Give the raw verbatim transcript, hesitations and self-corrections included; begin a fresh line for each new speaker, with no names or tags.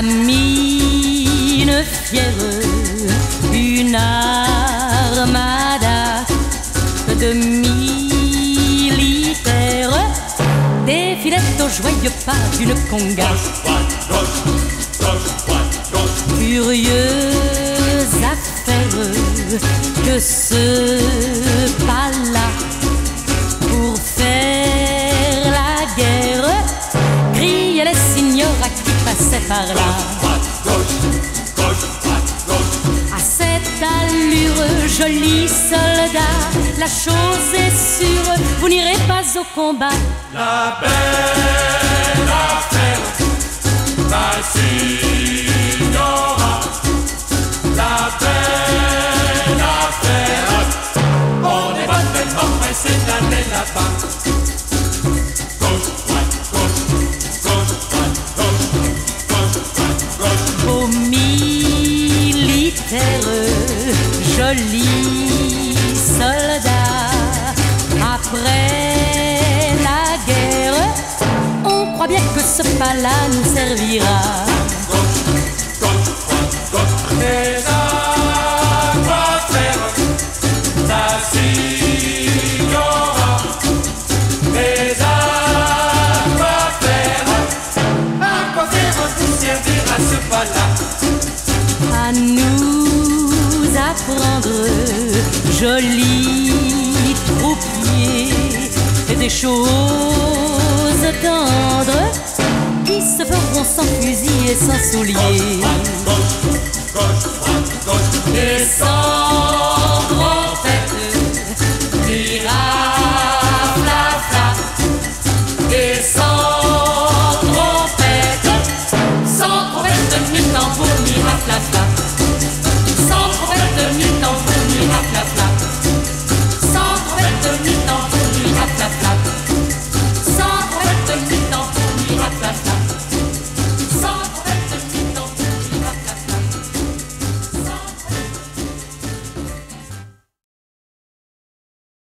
mine fière, une armada de militaires défilait au joyeux pas d'une conga. Curieuse affaire que ce pas-là pour faire la guerre, criaient les signoras qui passaient par là. À cette allure, joli soldat, la chose est sûre, vous n'irez pas au combat.
La belle affaire, la signora, la belle affaire. On est vraiment pressé d'aller là-bas. Gauche, droite, gauche, gauche, droite, gauche, gauche, droite, gauche.
Aux militaires, jolis soldats, après la guerre, on croit bien que ce pas-là nous servira.
Gauche, gauche, droite, gauche. Mais à quoi faire la signora? Mais à quoi faire? À quoi faire nous servir à ce pas-là?
À nous apprendre, jolis troupiers, des choses tendres qui se feront sans fusil et sans souliers
Gauche, gauche, droite, gauche.
et sans